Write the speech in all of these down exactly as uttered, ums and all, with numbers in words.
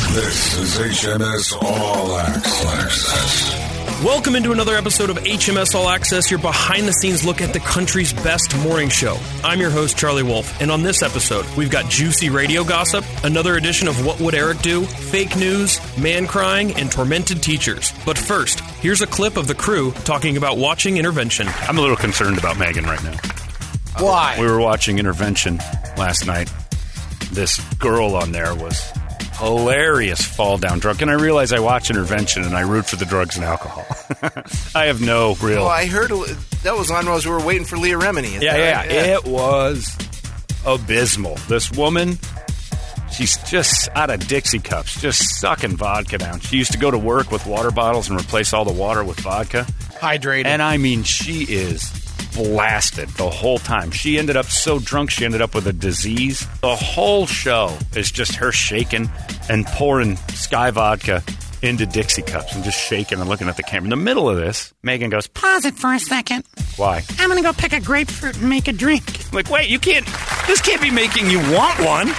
This is H M S All Access. Welcome into another episode of H M S All Access, your behind-the-scenes look at the country's best morning show. I'm your host, Charlie Wolf, and on this episode, we've got juicy radio gossip, another edition of What Would Eric Do?, fake news, man crying, and tormented teachers. But first, here's a clip of the crew talking about watching Intervention. I'm a little concerned about Megan right now. Why? We were watching Intervention last night. This girl on there was hilarious fall down drunk. And I realize I watch Intervention and I root for the drugs and alcohol. I have no real... Oh, I heard that was on as we were waiting for Leah Remini. Yeah, yeah, right? yeah. It was abysmal. This woman, she's just out of Dixie cups, just sucking vodka down. She used to go to work with water bottles and replace all the water with vodka. Hydrated. And I mean, she is blasted the whole time. She ended up so drunk, she ended up with a disease. The whole show is just her shaking and pouring Sky vodka into Dixie cups and just shaking and looking at the camera. In the middle of this, Megan goes, pause it for a second. Why? I'm going to go pick a grapefruit and make a drink. I'm like, wait, you can't, this can't be making you want one.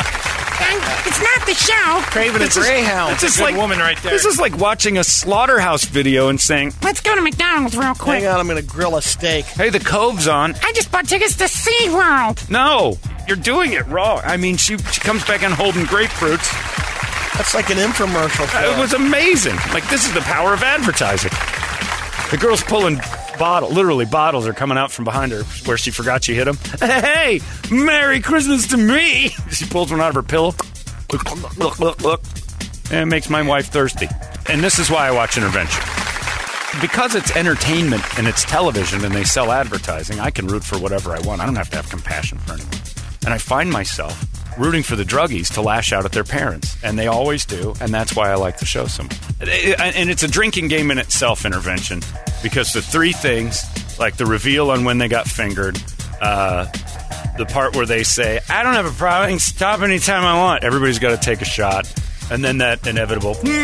It's not the show. Craving a Greyhound. That's just a good like, woman right there. This is like watching a Slaughterhouse video and saying, let's go to McDonald's real quick. Hang on, I'm going to grill a steak. Hey, the Cove's on. I just bought tickets to SeaWorld. No, you're doing it wrong. I mean, she, she comes back in holding grapefruits. That's like an infomercial. It was amazing. Like, this is the power of advertising. The girl's pulling bottle, literally bottles are coming out from behind her where she forgot she hit them. Hey, Merry Christmas to me. She pulls one out of her pillow. Look, look, look, look. And it makes my wife thirsty. And this is why I watch Intervention. Because it's entertainment and it's television and they sell advertising, I can root for whatever I want. I don't have to have compassion for anyone. And I find myself rooting for the druggies to lash out at their parents. And they always do. And that's why I like the show so much. And it's a drinking game in itself, Intervention. Because the three things, like the reveal on when they got fingered, uh, the part where they say, I don't have a problem, I can stop anytime I want. Everybody's got to take a shot. And then that inevitable, when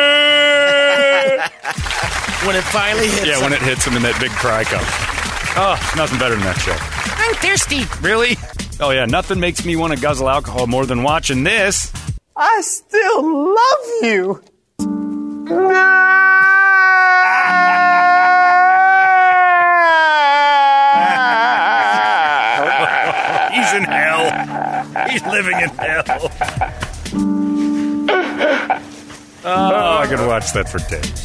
it finally hits Yeah, them. when it hits them and that big cry comes. Oh, nothing better than that show. I'm thirsty. Really? Oh, yeah, nothing makes me want to guzzle alcohol more than watching this. I still love you. He's in hell. He's living in hell. Oh, I could watch that for days.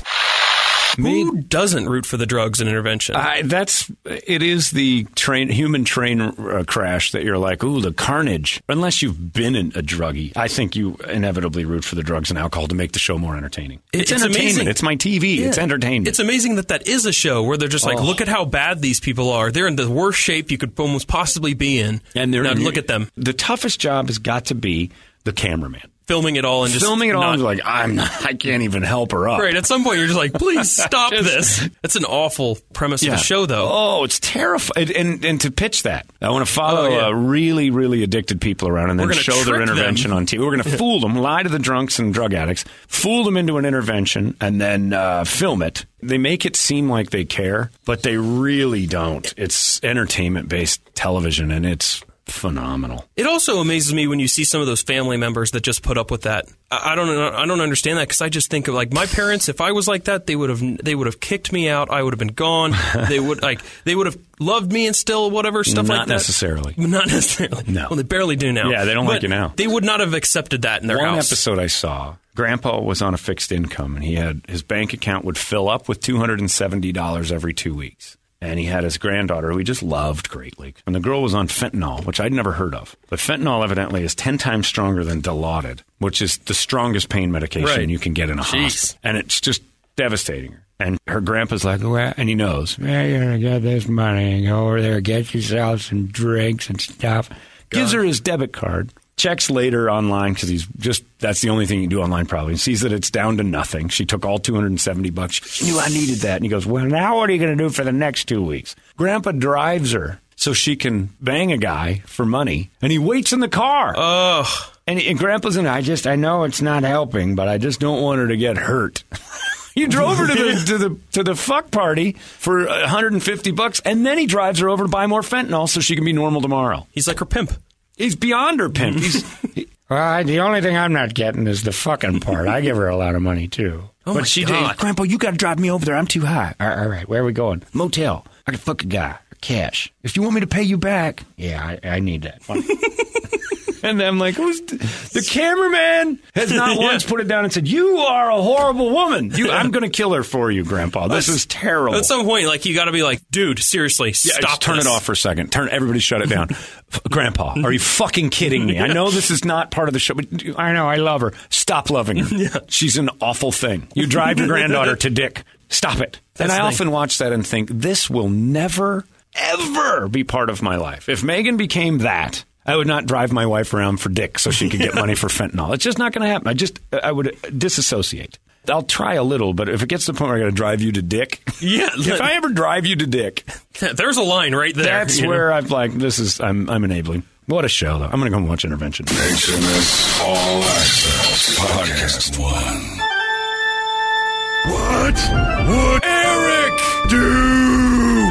Who doesn't root for the drugs and Intervention? I, that's it. Is the train human train uh, crash that you're like, ooh, the carnage. Unless you've been in a druggie, I think you inevitably root for the drugs and alcohol to make the show more entertaining. It's, it's entertainment. Amazing. It's my T V. Yeah. It's entertainment. It's amazing that that is a show where they're just like, oh. look at how bad these people are. They're in the worst shape you could almost possibly be in. And they're now look at them. The toughest job has got to be the cameraman. Filming it all and just filming it not, all and like I'm not, I can't even help her up. Right, at some point you're just like, please stop just, this. That's an awful premise yeah. of the show, though. Oh, it's terrifying. And, and and to pitch that, I want to follow oh, yeah. uh, really, really addicted people around and then show their intervention them. on T V. We're going to fool them, lie to the drunks and drug addicts, fool them into an intervention, and then uh, film it. They make it seem like they care, but they really don't. It's entertainment-based television, and it's phenomenal. It also amazes me when you see some of those family members that just put up with that. I, I don't I don't understand that because I just think of like my parents. If I was like that, they would have they would have kicked me out. I would have been gone. They would like they would have loved me and still whatever stuff not like that. Not necessarily. Not necessarily. No. Well, they barely do now. Yeah, they don't but like you now. They would not have accepted that in their One house. One episode I saw, Grandpa was on a fixed income and he had his bank account would fill up with two hundred seventy dollars every two weeks. And he had his granddaughter, who he just loved greatly. And the girl was on fentanyl, which I'd never heard of. But fentanyl evidently is ten times stronger than Dilaudid, which is the strongest pain medication right. you can get in a Jeez. hospital. And it's just devastating her. And her grandpa's like, well, and he knows, well, you're going to get this money and go over there, get yourself some drinks and stuff. God. Gives her his debit card. Checks later online because he's just, that's the only thing you can do online probably. He sees that it's down to nothing. She took all two hundred seventy bucks. She knew I needed that. And he goes, well, now what are you going to do for the next two weeks? Grandpa drives her so she can bang a guy for money. And he waits in the car. Ugh. And, and Grandpa's in, I just, I know it's not helping, but I just don't want her to get hurt. You drove her to the to the to the fuck party for one hundred fifty bucks, and then he drives her over to buy more fentanyl so she can be normal tomorrow. He's like her pimp. He's beyond her pimp. He's, he, Well, the only thing I'm not getting is the fucking part. I give her a lot of money, too. Oh, but my she God. did. Grandpa, you got to drive me over there. I'm too high. All right, all right, where are we going? Motel. I can fuck a guy. Cash. If you want me to pay you back, yeah, I, I need that money. And I'm like, who's th- the cameraman has not once put it down and said, you are a horrible woman. You, I'm going to kill her for you, Grandpa. This is terrible. At some point, like, you got to be like, dude, seriously, Yeah, stop just turn this. it off for a second. Turn everybody shut it down. Grandpa, are you fucking kidding me? I know this is not part of the show, but I know I love her. Stop loving her. Yeah. She's an awful thing. You drive your granddaughter to dick. Stop it. That's and I the often watch that and think, this will never, ever be part of my life. If Megan became that, I would not drive my wife around for dick so she could get money for fentanyl. It's just not going to happen. I just, I would disassociate. I'll try a little, but if it gets to the point where I got to drive you to dick, Yeah, if I ever drive you to dick, there's a line right there. that's you know? where I'm like, this is, I'm, I'm enabling. What a show, though. I'm going to go watch Intervention. H M S All Access Podcast One. What would Eric do?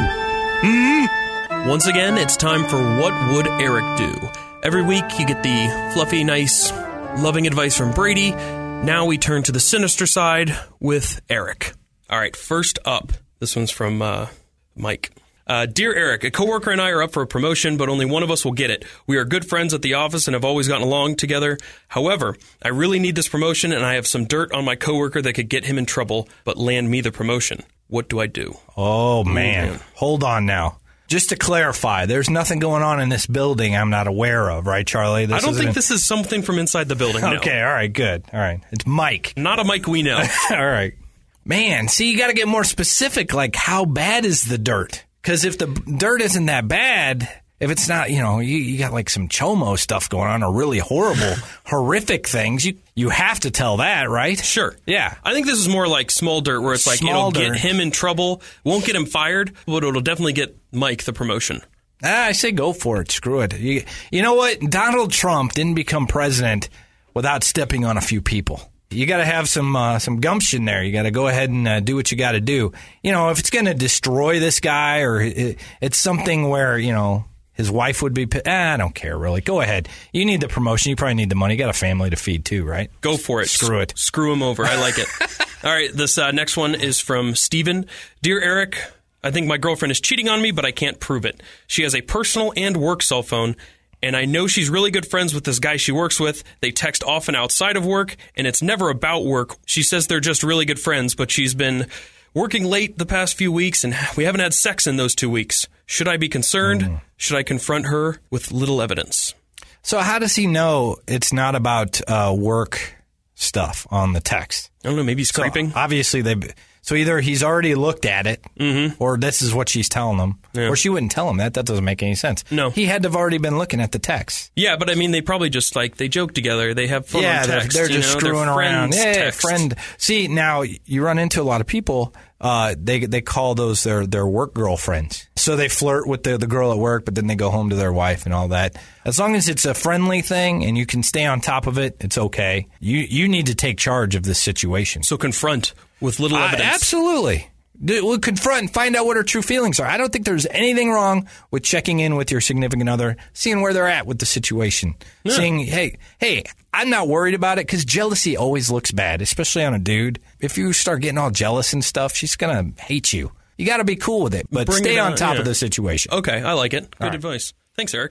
Once again, it's time for What Would Eric Do? Every week, you get the fluffy, nice, loving advice from Brady. Now we turn to the sinister side with Eric. All right, first up, this one's from uh, Mike. Uh, Dear Eric, a coworker and I are up for a promotion, but only one of us will get it. We are good friends at the office and have always gotten along together. However, I really need this promotion, and I have some dirt on my coworker that could get him in trouble, but land me the promotion. What do I do? Oh, man. man. Hold on now. Just to clarify, there's nothing going on in this building I'm not aware of, right, Charlie? This I don't isn't- think this is something from inside the building, no. Okay, all right, good. All right. It's Mike. Not a Mike we know. All right. Man, see, you got to get more specific, like how bad is the dirt? Because if the dirt isn't that bad, if it's not, you know, you, you got like some chomo stuff going on or really horrible, horrific things, you you have to tell that, right? Sure. Yeah. I think this is more like small dirt where it's like Small it'll dirt. get him in trouble, won't get him fired, but it'll definitely get Mike the promotion. Ah, I say go for it. Screw it. You, you know what? Donald Trump didn't become president without stepping on a few people. You got to have some uh, some gumption there. You got to go ahead and uh, do what you got to do. You know, if it's going to destroy this guy or it, it's something where, you know, his wife would be, ah, I don't care really. Go ahead. You need the promotion. You probably need the money. You got a family to feed too, right? Go for it. Screw S- it. Screw him over. I like it. All right, this uh, next one is from Steven. Dear Eric, I think my girlfriend is cheating on me, but I can't prove it. She has a personal and work cell phone, and I know she's really good friends with this guy she works with. They text often outside of work, and it's never about work. She says they're just really good friends, but she's been working late the past few weeks, and we haven't had sex in those two weeks. Should I be concerned? Mm. Should I confront her with little evidence? So how does he know it's not about uh, work stuff on the text? I don't know. Maybe he's So, creeping. obviously, they. So either he's already looked at it, mm-hmm. or this is what she's telling him, Yeah. or she wouldn't tell him that. That doesn't make any sense. No. He had to have already been looking at the text. Yeah, but I mean, they probably just like they joke together. They have fun yeah, on they're, text. they're you just know? screwing They're around. friends Yeah, yeah, text. friend. See, now you run into a lot of people. Uh, they they call those their their work girlfriends. So they flirt with the the girl at work, but then they go home to their wife and all that. As long as it's a friendly thing and you can stay on top of it, it's okay. You you need to take charge of this situation. So confront with little Uh, evidence. absolutely. We'll confront and find out what her true feelings are. I don't think there's anything wrong with checking in with your significant other, seeing where they're at with the situation. Yeah. Seeing, hey, hey, I'm not worried about it because jealousy always looks bad, especially on a dude. If you start getting all jealous and stuff, she's going to hate you. You got to be cool with it, but Bring stay it on out, top yeah. of the situation. Okay, I like it. Good right. advice. Thanks, Eric.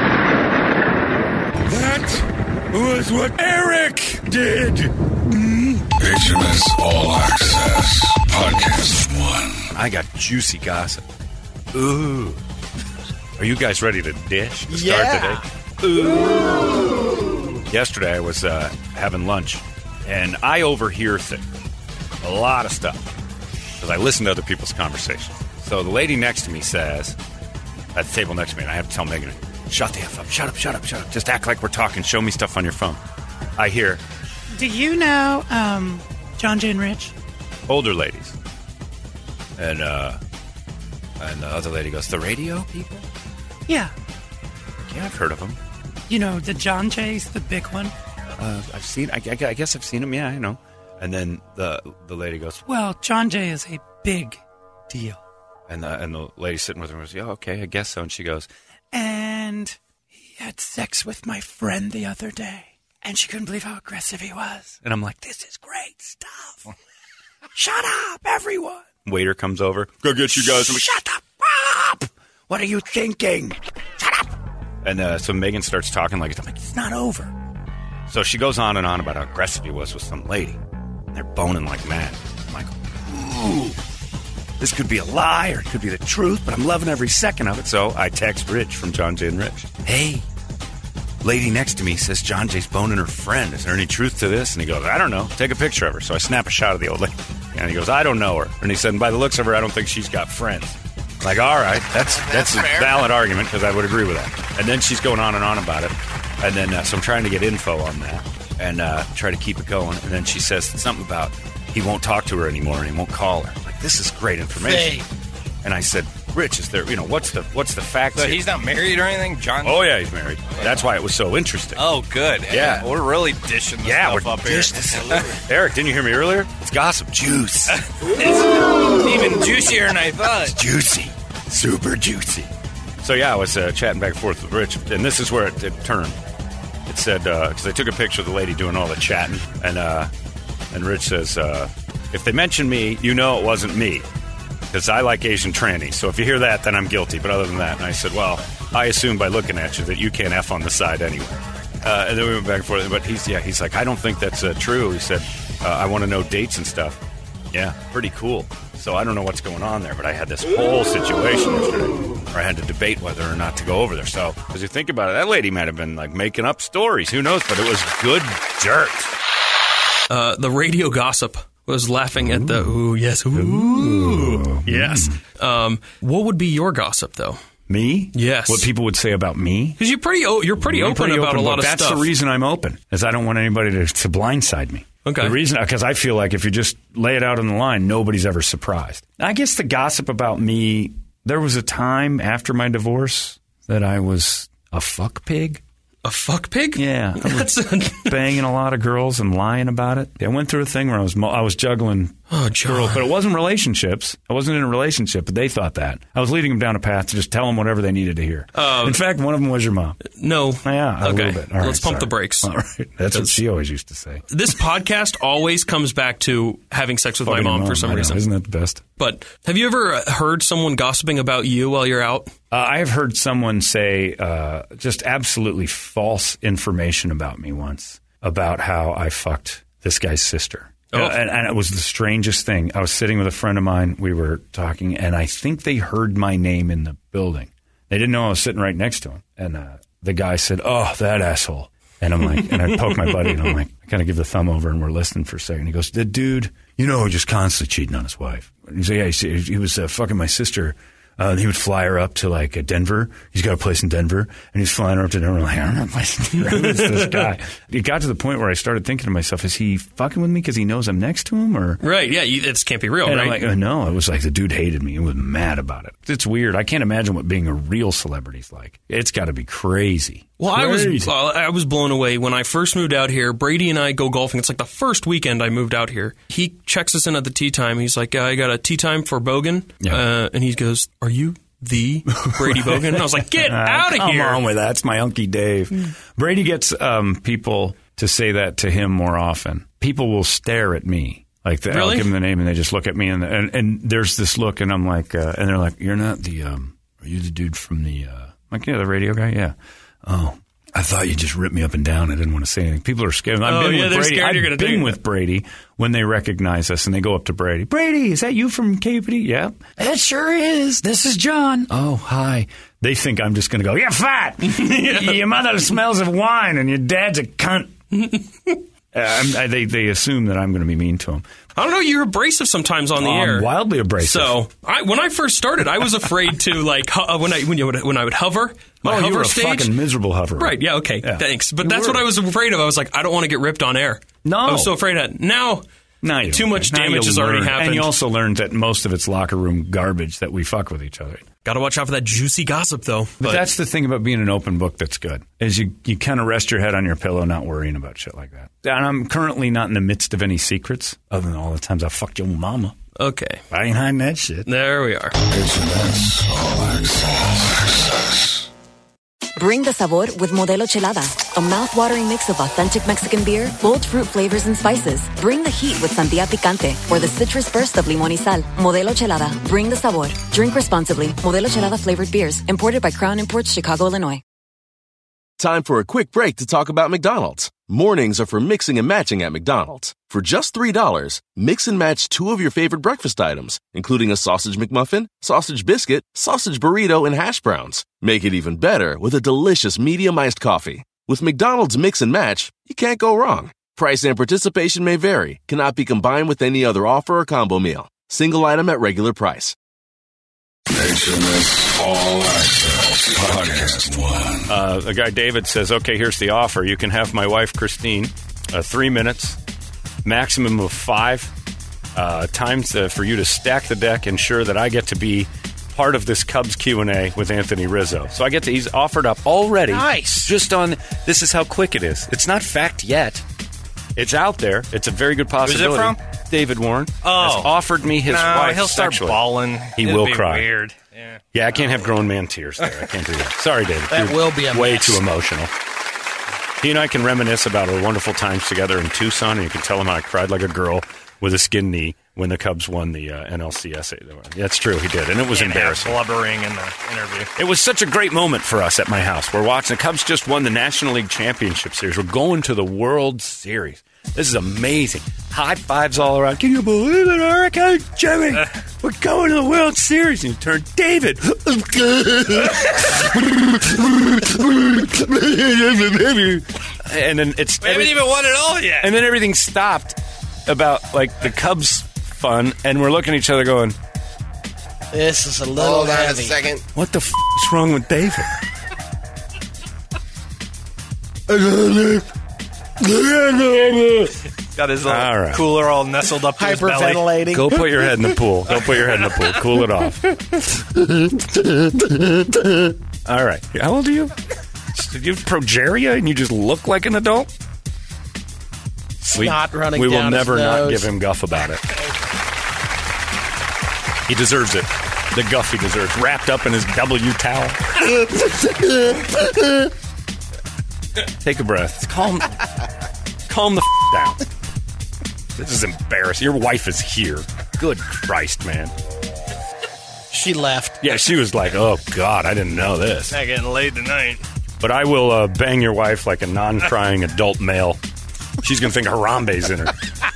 That was what Eric did. H M S All Access Podcast One. I got juicy gossip. Ooh. Are you guys ready to dish to start Yeah. today? Ooh. Yesterday I was uh, having lunch, and I overhear things. A lot of stuff. Because I listen to other people's conversations. So the lady next to me says, at the table next to me, and I have to tell Megan, shut the F up, shut up, shut up, shut up. Just act like we're talking. Show me stuff on your phone. I hear Do you know um, John Jay and Rich? older ladies. And uh, and the other lady goes, the radio people? Yeah. Yeah, I've heard of them. You know, the John Jay's the big one. Uh, I've seen. I, I guess I've seen them. Yeah, I know. And then the the lady goes, Well, John Jay is a big deal. and the and the lady sitting with her goes, yeah, okay, I guess so. And she goes, And he had sex with my friend the other day. and she couldn't believe how aggressive he was. And I'm like, this is great stuff. Shut up, everyone. Waiter comes over. Go get you guys. I'm like, shut up. What are you thinking? Shut up. And uh, so Megan starts talking like, I'm like, it's not over. So she goes on and on about how aggressive he was with some lady. And they're boning like mad. I'm like, ooh, this could be a lie or it could be the truth, but I'm loving every second of it. So I text Rich from John Jay and Rich. Hey, lady next to me says John Jay's boning her friend. Is there any truth to this? And he goes, I don't know. Take a picture of her. So I snap a shot of the old lady. And he goes, I don't know her. And he said, and by the looks of her, I don't think she's got friends. Like, all right, that's that's, that's a fair. valid argument because I would agree with that. And then she's going on and on about it. And then, uh, so I'm trying to get info on that and uh, try to keep it going. And then she says something about he won't talk to her anymore and he won't call her. Like, this is great information. Hey. And I said, Rich, is there, you know, what's the what's the fact? So he's not married or anything, John? Oh, yeah, he's married. That's why it was so interesting. Oh, good. Yeah. We're really dishing this yeah, stuff we're up here. This. Eric, didn't you hear me earlier? It's gossip juice. It's even juicier than I thought. It's juicy. Super juicy. So, yeah, I was uh, chatting back and forth with Rich, and this is where it, it turned. It said, because uh, I took a picture of the lady doing all the chatting, and uh, and Rich says, uh, if they mention me, you know it wasn't me, because I like Asian trannies. So if you hear that, then I'm guilty. But other than that, and I said, well, I assume by looking at you that you can't F on the side anyway. Uh, and then we went back and forth. But he's, yeah, he's like, I don't think that's uh, true. He said, uh, I want to know dates and stuff. Yeah, pretty cool. So I don't know what's going on there, but I had this whole situation yesterday where I had to debate whether or not to go over there. So, as you think about it, that lady might have been like making up stories. Who knows? But it was good dirt. Uh, the radio gossip was laughing at the ooh, yes, ooh, ooh. yes. Um, what would be your gossip, though? Me? Yes. What people would say about me? Because you're pretty, you're pretty I'm open pretty about open, a lot of that's stuff. That's the reason I'm open, is I don't want anybody to, to blindside me. Okay. The reason, because I feel like if you just lay it out on the line, nobody's ever surprised. I guess the gossip about me, there was a time after my divorce that I was a fuck pig. A fuck pig? Yeah. I was banging a lot of girls and lying about it. I went through a thing where I was I was juggling oh, girls, but it wasn't relationships. I wasn't in a relationship, but they thought that. I was leading them down a path to just tell them whatever they needed to hear. Um, in fact, one of them was your mom. No. Yeah, a okay. little bit. All Let's right, pump sorry. the brakes. All right. That's what she always used to say. This podcast always comes back to having sex with Fucking my mom, mom for some I know. reason. Isn't that the best? But have you ever heard someone gossiping about you while you're out? Uh, I have heard someone say uh, just absolutely false information about me once, about how I fucked this guy's sister. Oh. Uh, and, and it was the strangest thing. I was sitting with a friend of mine. We were talking, and I think they heard my name in the building. They didn't know I was sitting right next to him. And uh, the guy said, oh, that asshole. And I'm like, and I poke my buddy, and I'm like, I kind of give the thumb over, and we're listening for a second. He goes, the dude, you know, just constantly cheating on his wife. And he's like, yeah, he, he was uh, fucking my sister. Uh, he would fly her up to, like, uh, Denver. He's got a place in Denver. And he's flying her up to Denver. I'm like, I'm not placing Denver. Who is this guy? It got to the point where I started thinking to myself, is he fucking with me because he knows I'm next to him? Or Right, yeah, you, it can't be real, and right? I'm like, oh, no. It was like the dude hated me. He was mad about it. It's weird. I can't imagine what being a real celebrity's like. It's got to be crazy. Well, crazy. I was uh, I was blown away when I first moved out here. Brady and I go golfing. It's like the first weekend I moved out here. He checks us in at the tee time. He's like, uh, I got a tee time for Bogan. Yeah. Uh, and he goes, are you the Brady Bogan? And I was like, get out of Come here. Come on with that. It's my Unky Dave. Mm. Brady gets um, people to say that to him more often. People will stare at me. Like the, really? I'll give them the name and they just look at me and and, and there's this look and I'm like, uh, and they're like, you're not the, um, are you the dude from the, uh, I'm like, yeah, the radio guy? Yeah. Oh, I thought you just ripped me up and down. I didn't want to say anything. People are scared. I've oh, been yeah, with they're Brady. scared I've you're gonna been do with Brady when they recognize us and they go up to Brady. Brady, is that you from K P D? Yeah. It sure is. This is John. Oh, hi. They think I'm just going to go, you're fat. yeah. Your mother smells of wine and your dad's a cunt. uh, I, they, they assume that I'm going to be mean to them. I don't know. You're abrasive sometimes on the oh, air. I'm wildly abrasive. So I, when I first started, I was afraid to like ho- when I when, you would, when I would hover. My oh, hover you were a stage. fucking miserable hover. Right? Yeah. Okay. Yeah. Thanks. But You that's were. what I was afraid of. I was like, I don't want to get ripped on air. No. I was so afraid of that. Now. Now you Too don't. much Now damage you has already learn. happened. And you also learned that most of it's locker room garbage that we fuck with each other. Got to watch out for that juicy gossip, though. But, But that's the thing about being an open book that's good, is you, you kind of rest your head on your pillow not worrying about shit like that. And I'm currently not in the midst of any secrets, other than all the times I fucked your mama. Okay. I ain't hiding that shit. There we are. H M S All Access. Bring the sabor with Modelo Chelada, a mouth-watering mix of authentic Mexican beer, bold fruit flavors and spices. Bring the heat with Sandia Picante or the citrus burst of Limón y Sal. Modelo Chelada. Bring the sabor. Drink responsibly. Modelo Chelada flavored beers, imported by Crown Imports, Chicago, Illinois. Time for a quick break to talk about McDonald's. Mornings are for mixing and matching at McDonald's. For just three dollars, mix and match two of your favorite breakfast items, including a sausage McMuffin, sausage biscuit, sausage burrito, and hash browns. Make it even better with a delicious medium iced coffee. With McDonald's Mix and Match, you can't go wrong. Price and participation may vary, cannot be combined with any other offer or combo meal. Single item at regular price. H M S All Access Podcast One. Uh, the guy David says, okay, here's the offer. You can have my wife, Christine, uh, three minutes, maximum of five uh, times uh, for you to stack the deck, ensure that I get to be part of this Cubs Q and A with Anthony Rizzo. So I get to, he's offered up already. Nice. Just on, this is how quick it is. It's not fact yet. It's out there. It's a very good possibility. Who's it from? David Warren Oh. has offered me his no, wife he'll start sexually. bawling. He It'll will be cry. Weird. Yeah. Yeah, I can't have grown man tears there. I can't do that. Sorry, David. That You're will be a way mess. too emotional. He and I can reminisce about our wonderful times together in Tucson, and you can tell him how I cried like a girl with a skin knee when the Cubs won the uh, N L C S A. That's true, he did, and it was Can't have embarrassing. blubbering in the interview. It was such a great moment for us at my house. We're watching. The Cubs just won the National League Championship Series. We're going to the World Series. This is amazing. High fives all around. Can you believe it, Eric? Hey, Jimmy, we're going to the World Series. And you turn, David. And then it's... We haven't even won it all yet. And then everything stopped about, like, the Cubs fun, and we're looking at each other going, This is a little Hold on a heavy. second. what the f*** is wrong with David? Got his little All right. cooler all nestled up to his belly. Hyperventilating. Go put your head in the pool. Go put your head in the pool. Cool it off. All right. How old are you? Did you have progeria and you just look like an adult? Snot running we will down his never not nose. give him guff about it. He deserves it. The guff he deserves. Wrapped up in his W towel. Take a breath. Calm, calm the f- down. This is embarrassing. Your wife is here. Good Christ, man. She left. Yeah, she was like, oh, God, I didn't know this. Not getting laid tonight. But I will uh, bang your wife like a non-crying adult male. She's going to think Harambe's in her.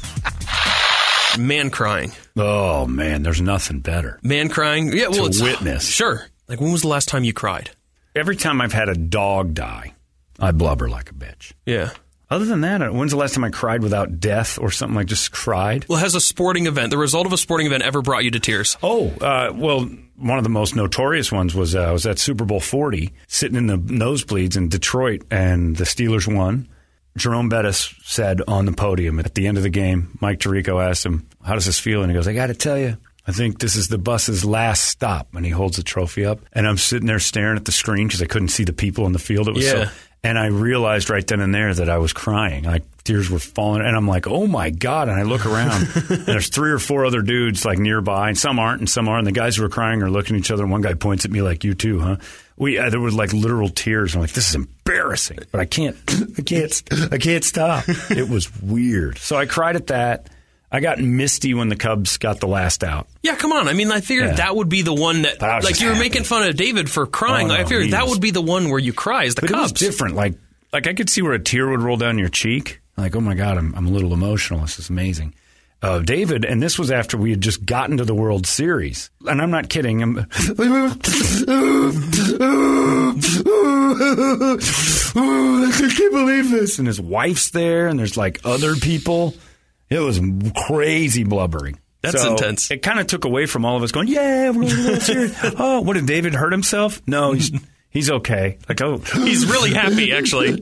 Man crying. Oh, man, there's nothing better. Man crying. Yeah, well, To it's witness. Sure. Like, when was the last time you cried? Every time I've had a dog die, I blubber like a bitch. Yeah. Other than that, when's the last time I cried without death or something like just cried? Well, has a sporting event, the result of a sporting event, ever brought you to tears? Oh, uh, well, one of the most notorious ones was uh, I was at Super Bowl forty, sitting in the nosebleeds in Detroit, and the Steelers won. Jerome Bettis said on the podium at the end of the game, Mike Tirico asked him, how does this feel? And he goes, I got to tell you, I think this is the bus's last stop. And he holds the trophy up. And I'm sitting there staring at the screen because I couldn't see the people in the field. It was Yeah. so... And I realized right then and there that I was crying. Like, tears were falling. And I'm like, oh, my God. And I look around. And there's three or four other dudes, like, nearby. And some aren't and some are. And the guys who are crying are looking at each other. And one guy points at me like, you too, huh? We uh, There were, like, literal tears. I'm like, this is embarrassing. But I can't, I can't, I can't stop. It was weird. So I cried at that. I got misty when the Cubs got the last out. Yeah, come on. I mean, I figured Yeah. that would be the one that, But I was like, just you were happy. making fun of David for crying. Oh, no, I figured he that was- would be the one where you cry, is the But it was Cubs. different. Like, like I could see where a tear would roll down your cheek. Like, oh my God, I'm, I'm a little emotional. This is amazing. Uh, David, and this was after we had just gotten to the World Series. And I'm not kidding. I'm, I can't believe this. And his wife's there, and there's like other people. It was crazy blubbering. That's So intense. It kind of took away from all of us going, yeah, we're going to the World Series. Oh, what, did David hurt himself? No, he's he's okay. Like, oh. He's really happy, actually.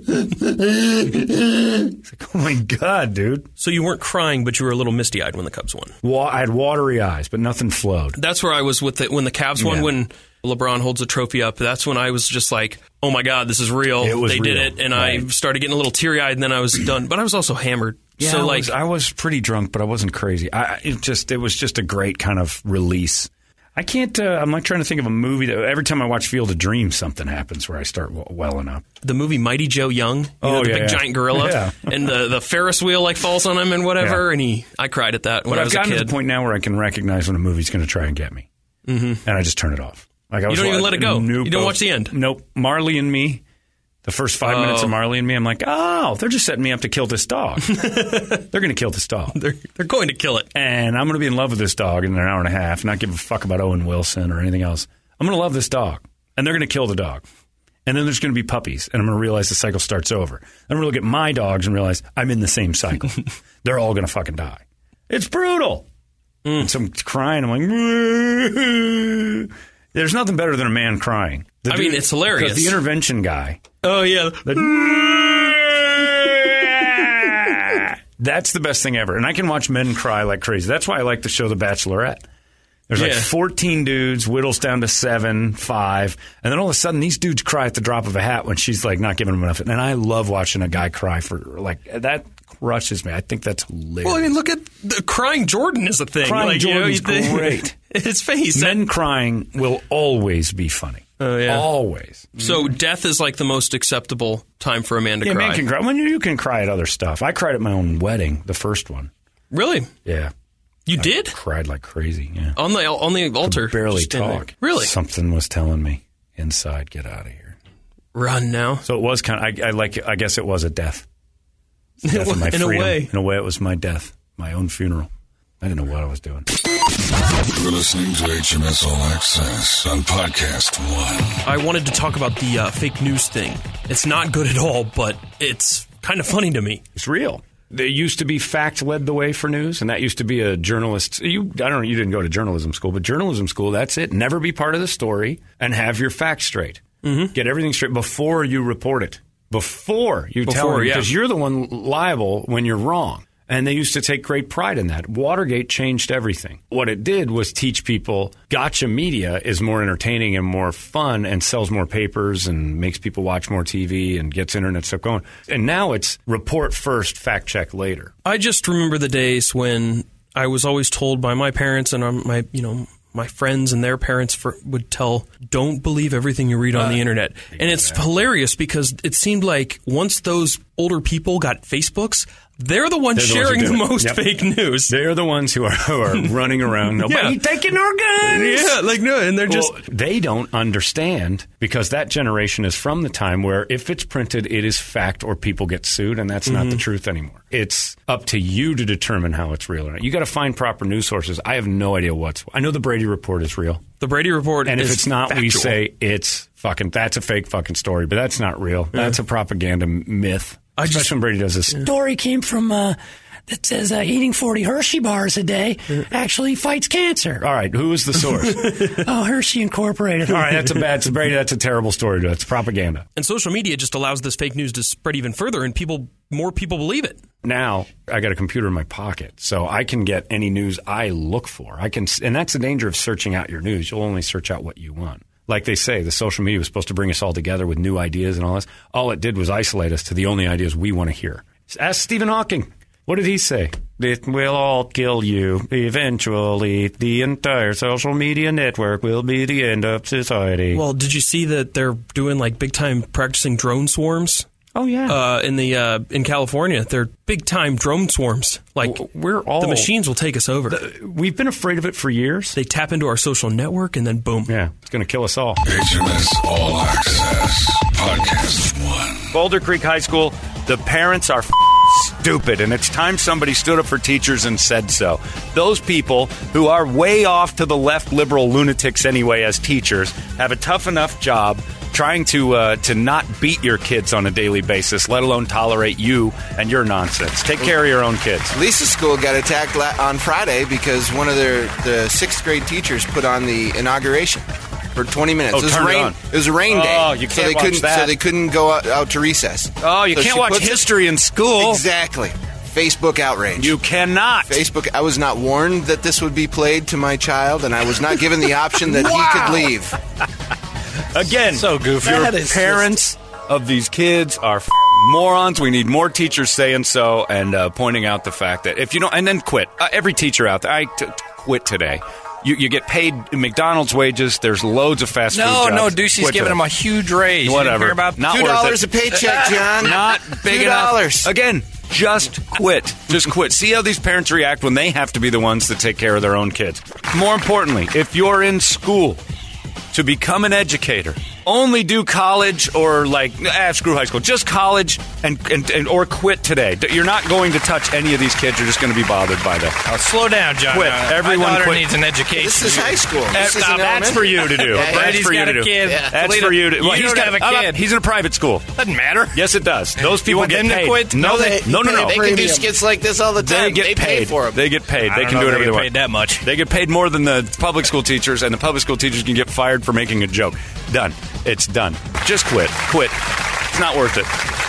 It's like, oh, my God, dude. So you weren't crying, but you were a little misty-eyed when the Cubs won. Wa- I had watery eyes, but nothing flowed. That's where I was with it when the Cavs won, Yeah. when LeBron holds a trophy up. That's when I was just like, oh, my God, this is real. It was they did real, it. And I right. started getting a little teary-eyed, and then I was done. But I was also hammered. Yeah, so, I, like, was, I was pretty drunk, but I wasn't crazy. I, it just it was just a great kind of release. I can't. Uh, I'm like trying to think of a movie that every time I watch Field of Dreams, something happens where I start w- welling up. The movie Mighty Joe Young, you oh, know, the yeah, big yeah. giant gorilla, yeah. and the, the Ferris wheel like falls on him and whatever. Yeah. And he, I cried at that when but I I've was a gotten kid. to the point now where I can recognize when a movie's going to try and get me, mm-hmm. and I just turn it off. Like I you was don't even let it go. Nope, you don't watch the end. Nope. Marley and Me. The first five oh. minutes of Marley and Me, I'm like, oh, they're just setting me up to kill this dog. They're going to kill this dog. They're, they're going to kill it. And I'm going to be in love with this dog in an hour and a half, not give a fuck about Owen Wilson or anything else. I'm going to love this dog. And they're going to kill the dog. And then there's going to be puppies. And I'm going to realize the cycle starts over. And I'm going to look at my dogs and realize I'm in the same cycle. They're all going to fucking die. It's brutal. Mm. And so I'm crying. I'm like, there's nothing better than a man crying. The I dude, mean, it's hilarious. The intervention guy. Oh, yeah. The, that's the best thing ever. And I can watch men cry like crazy. That's why I like the show The Bachelorette. There's like yeah. fourteen dudes, whittles down to seven, five. And then all of a sudden, these dudes cry at the drop of a hat when she's like not giving them enough. And I love watching a guy cry for, like, that crushes me. I think that's hilarious. Well, I mean, look at the crying Jordan is a thing. Crying like, Jordan's you know, you great. His face. Men crying will always be funny. Oh, yeah. Always. So death is like the most acceptable time for a man to yeah, cry. Man can cry. When you, you can cry at other stuff. I cried at my own wedding, the first one. Really? Yeah. You I did? Cried like crazy, yeah. On the on the altar. Could barely just in there. talk. Really? Something was telling me inside, get out of here. Run now. So it was kind of, I, I like, I guess it was a death. death of my in freedom. a way. In a way, it was my death, my own funeral. I didn't know what I was doing. You're listening to H M S All Access on Podcast One. I wanted to talk about the uh, fake news thing. It's not good at all, but it's kind of funny to me. It's real. There used to be fact led the way for news, and that used to be a journalist. You, I don't know, you didn't go to journalism school, but journalism school, that's it. Never be part of the story and have your facts straight. Mm-hmm. Get everything straight before you report it. Before you Before, tell them, yeah. because you're the one liable when you're wrong. And they used to take great pride in that. Watergate changed everything. What it did was teach people gotcha media is more entertaining and more fun and sells more papers and makes people watch more T V and gets internet stuff going. And now it's report first, fact check later. I just remember the days when I was always told by my parents and um, my, you know, my friends and their parents for, would tell, don't believe everything you read on uh, the internet. And it's that. hilarious because it seemed like once those older people got Facebooks, they're the ones they're sharing the, ones the most yep. fake news. They're the ones who are, who are running around. Nobody yeah. taking our guns. Yeah, like no, and they're just well, they don't understand because that generation is from the time where if it's printed, it is fact or people get sued, and that's mm-hmm. not the truth anymore. It's up to you to determine how it's real or not. You got to find proper news sources. I have no idea what's. I know the Brady Report is real. The Brady Report, and is if it's not, factual. we say it's fucking. That's a fake fucking story, but that's not real. Yeah. That's a propaganda myth. I Especially just, when Brady does this. Yeah. Story came from uh, that says uh, eating forty Hershey bars a day actually fights cancer. All right, who is the source? oh, Hershey Incorporated. All right, that's a bad. Brady, that's a terrible story. That's propaganda. And social media just allows this fake news to spread even further, and people, more people believe it. Now I got a computer in my pocket, so I can get any news I look for. I can, and that's the danger of searching out your news. You'll only search out what you want. Like they say, the social media was supposed to bring us all together with new ideas and all this. All it did was isolate us to the only ideas we want to hear. Ask Stephen Hawking. What did he say? It will all kill you. Eventually, the entire social media network will be the end of society. Well, did you see that they're doing like big time practicing drone swarms? Oh yeah, uh, in the uh, in California, they're big time drone swarms. Like we're all the machines will take us over. The, we've been afraid of it for years. They tap into our social network, and then boom, yeah, it's going to kill us all. H M S All Access Podcast One. Boulder Creek High School. The parents are f- stupid, and it's time somebody stood up for teachers and said so. Those people who are way off to the left liberal lunatics anyway as teachers have a tough enough job trying to uh, to not beat your kids on a daily basis, let alone tolerate you and your nonsense. Take care of your own kids. Lisa's school got attacked la- on Friday because one of their the sixth grade teachers put on the inauguration for twenty minutes. Oh, it was turn rain. it on. It was a rain day. Oh, you can't so they watch couldn't, that. So they couldn't go out, out to recess. Oh, you so can't watch history in school. Exactly. Facebook outrage. You cannot. Facebook. I was not warned that this would be played to my child, and I was not given the option that wow. he could leave. Again, so goofy. Your parents just... of these kids are f- morons. We need more teachers saying so and uh, pointing out the fact that if you don't, and then quit. Uh, every teacher out there, I t- t- quit today. You, you get paid McDonald's wages. There's loads of fast no, food jobs. No, Ducey's Quit giving today. him a huge raise. Whatever. You didn't hear about Not Two worth dollars it. a paycheck, John. Not big Two enough. dollars. Again, just quit. Just quit. See how these parents react when they have to be the ones that take care of their own kids. More importantly, if you're in school to become an educator, only do college or like ah, screw high school. Just college and, and, and or quit today. You're not going to touch any of these kids. You're just going to be bothered by them. Oh, slow down, John. Quit. Uh, Everyone my daughter quit. needs an education. This is high school. This Uh, isn't that's elementary. for you to do. Yeah, yeah. That's Brady's for you got to a do. kid. That's Toledo, for you to. you Well, he's don't got have a how about- kid. He's in a private school. Doesn't matter. Yes, it does. Those people want get them to paid. quit? No, No, they, they- no, no, no. They can do skits like this all the They time. get They paid pay for them. They get paid. I They don't can know do if whatever they they get want. paid that much. They get paid more than the public school teachers, and the public school teachers can get fired for making a joke. Done. It's done. Just quit. Quit. It's not worth it.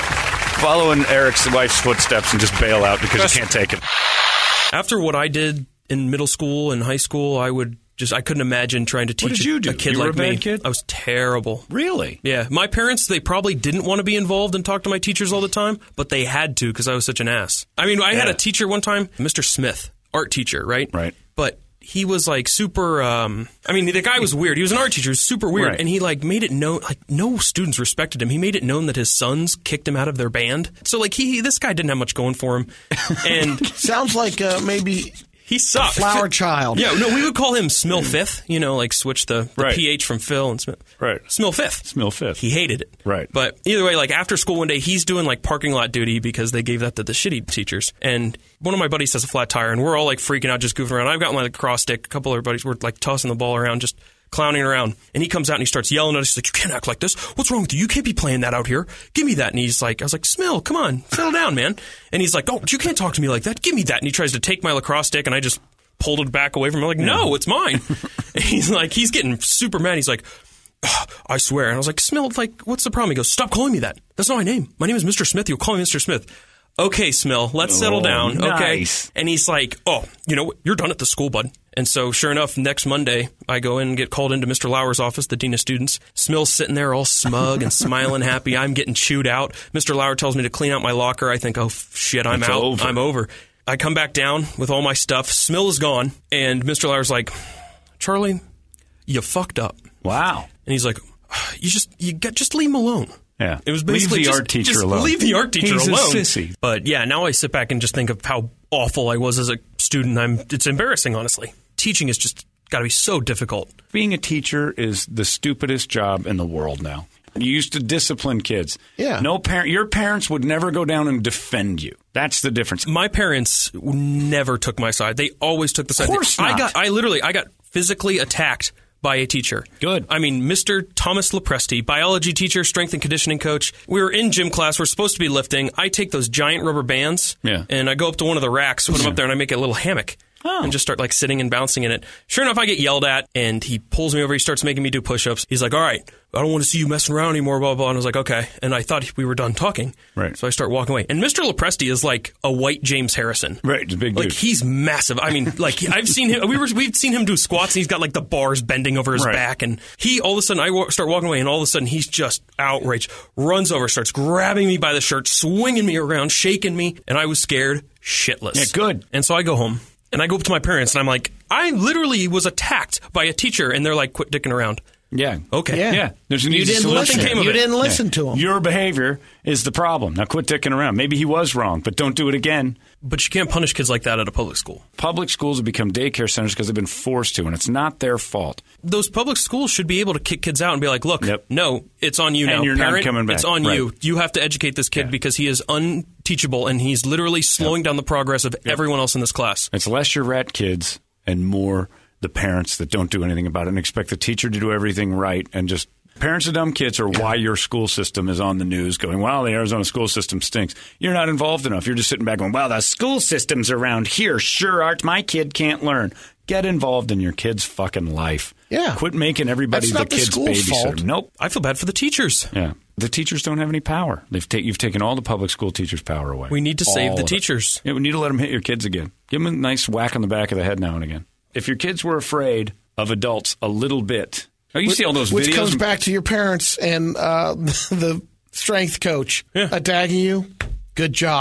Follow in Eric's wife's footsteps and just bail out because you can't take it. After what I did in middle school and high school, I would just I couldn't imagine trying to teach did you do? a kid You were like a bad me. kid? I was terrible. Really? Yeah, my parents, they probably didn't want to be involved and talk to my teachers all the time, but they had to because I was such an ass. I mean, I had Yeah. a teacher one time, Mister Smith, art teacher, right? Right. But he was like super, um, I mean, the guy was weird. He was an art teacher, he was super weird. Right. And he like made it known, like no students respected him. He made it known that his sons kicked him out of their band. So like he, this guy didn't have much going for him. And Sounds like uh, maybe he sucked. flower child. Yeah, no, we would call him Smill Fifth, you know, like switch the, the Right. P H from Phil and Smith. Right. Smill Fifth. Smell fifth. He hated it. Right. But either way, like after school one day, he's doing like parking lot duty because they gave that to the shitty teachers. And one of my buddies has a flat tire, and we're all like freaking out, just goofing around. I've got my lacrosse stick. A couple of our buddies were like tossing the ball around, just clowning around. And he comes out and he starts yelling at us. He's like, "You can't act like this. What's wrong with you? You can't be playing that out here. Give me that." And he's like, I was like, "Smill, come on, settle down, man." And he's like, "Oh, you can't talk to me like that. Give me that." And he tries to take my lacrosse stick, and I just pulled it back away from him. I'm like, "No, it's mine." And he's like, he's getting super mad. He's like, "Oh, I swear." And I was like, "Smill, like, what's the problem?" He goes, "Stop calling me that. That's not my name. My name is Mister Smith. You'll call me Mister Smith." "Okay, Smill, let's settle Oh, down." Okay. nice. And he's like, "Oh, you know what? You're done at the school, bud." And so, sure enough, next Monday, I go in and get called into Mister Lauer's office, the dean of students. Smill's sitting there all smug and smiling, happy. I'm getting chewed out. Mister Lauer tells me to clean out my locker. I think, oh, f- shit, I'm It's out. over. I'm over. I come back down with all my stuff. Smill is gone. And Mister Lauer's like, "Charlie, you fucked up." Wow. And he's like, "You just, you got, just leave him alone." Yeah. It was basically leave the just, art teacher just alone. leave the art teacher He's alone. a sissy. But yeah, now I sit back and just think of how awful I was as a student. I'm. It's embarrassing, honestly. Teaching is just got to be so difficult. Being a teacher is the stupidest job in the world now. You used to discipline kids. Yeah. No parent. Your parents would never go down and defend you. That's the difference. My parents never took my side. They always took the side. Of course I not. got. I literally. I got physically attacked by a teacher. Good. I mean, Mister Thomas Lepresti, biology teacher, strength and conditioning coach. We were in gym class. We're supposed to be lifting. I take those giant rubber bands. Yeah. And I go up to one of the racks, put them up there, and I make a little hammock. Oh. And just start like sitting and bouncing in it. Sure enough, I get yelled at, and he pulls me over. He starts making me do push-ups. He's like, "All right, I don't want to see you messing around anymore, blah, blah, blah." And I was like, "Okay." And I thought we were done talking. Right. So I start walking away. And Mister Lepresti is like a white James Harrison. Right, he's a big Like, dude. he's massive. I mean, like, I've seen him, we were, we've seen him do squats, and he's got like the bars bending over his Right. back. And he, all of a sudden, I wa- start walking away, and all of a sudden, he's just outraged, runs over, starts grabbing me by the shirt, swinging me around, shaking me. And I was scared shitless. Yeah, good. And so I go home. And I go up to my parents, and I'm like, I literally was attacked by a teacher, and they're like, "Quit dicking around." Yeah. Okay. Yeah. Yeah. There's an You easy didn't solution. Nothing came of You it. didn't listen Yeah. to him. Your behavior is the problem. Now quit dicking around. Maybe he was wrong, but don't do it again. But you can't punish kids like that at a public school. Public schools have become daycare centers because they've been forced to, and it's not their fault. Those public schools should be able to kick kids out and be like, "Look, Yep. no, it's on you And now. you're not Parent, coming back." It's on Right. you. You have to educate this kid Yeah. because he is unteachable, and he's literally slowing down the progress of everyone else in this class." It's less your rat kids and more the parents that don't do anything about it and expect the teacher to do everything right. And just parents of dumb kids are why your school system is on the news going, "Well, the Arizona school system stinks." You're not involved enough. You're just sitting back going, "Well, the school systems around here sure aren't. My kid can't learn." Get involved in your kid's fucking life. Yeah. Quit making everybody That's the not the kid's school's babysitter. fault. Nope. I feel bad for the teachers. Yeah. The teachers don't have any power. They've ta- you've taken all the public school teachers' power away. We need to save All the of it. teachers. Yeah, we need to let them hit your kids again. Give them a nice whack on the back of the head now and again. If your kids were afraid of adults a little bit, oh, you Which- see all those Which videos. comes back to your parents and uh, the strength coach Yeah. attacking you. Good job.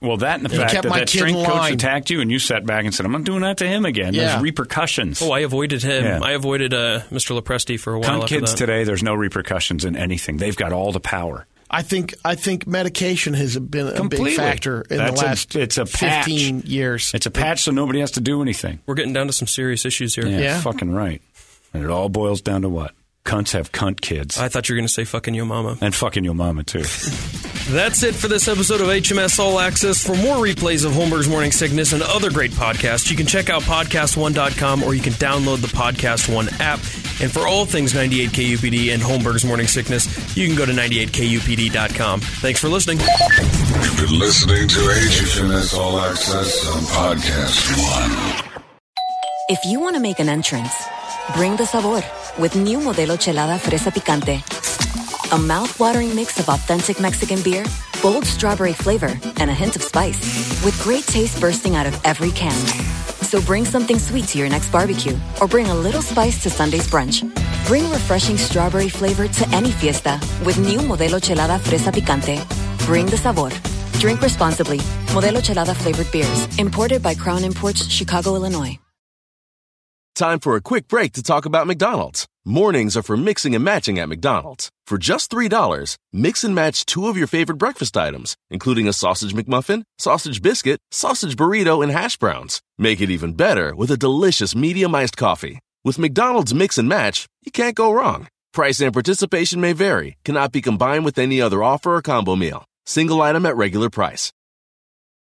Well, that and the He fact kept that my that kid strength in coach line. attacked you and you sat back and said, I'm not doing that to him again. Yeah. There's repercussions. Oh, I avoided him. Yeah. I avoided uh, Mister Lopresti for a while Cunt after kids that. today, there's no repercussions in anything. They've got all the power. I think I think medication has been a Completely. big factor in That's the a- last it's a patch. fifteen years. It's a patch so nobody has to do anything. We're getting down to some serious issues here. Yeah, Yeah. fucking right. And it all boils down to what? Cunts have cunt kids. I thought you were going to say fucking your mama. And fucking your mama, too. That's it for this episode of H M S All Access. For more replays of Holmberg's Morning Sickness and other great podcasts, you can check out podcast one dot com or you can download the Podcast One app. And for all things ninety-eight K U P D and Holmberg's Morning Sickness, you can go to ninety-eight K U P D dot com. Thanks for listening. You've been listening to H M S All Access on Podcast One. If you want to make an entrance, bring the sabor with new Modelo Chelada Fresa Picante. A mouth-watering mix of authentic Mexican beer, bold strawberry flavor, and a hint of spice, with great taste bursting out of every can. So bring something sweet to your next barbecue, or bring a little spice to Sunday's brunch. Bring refreshing strawberry flavor to any fiesta with new Modelo Chelada Fresa Picante. Bring the sabor. Drink responsibly. Modelo Chelada flavored beers, imported by Crown Imports, Chicago, Illinois. Time for a quick break to talk about McDonald's. Mornings are for mixing and matching at McDonald's. For just three dollars, mix and match two of your favorite breakfast items, including a sausage McMuffin, sausage biscuit, sausage burrito, and hash browns. Make it even better with a delicious medium iced coffee. With McDonald's Mix and Match, you can't go wrong. Price and participation may vary, cannot be combined with any other offer or combo meal. Single item at regular price.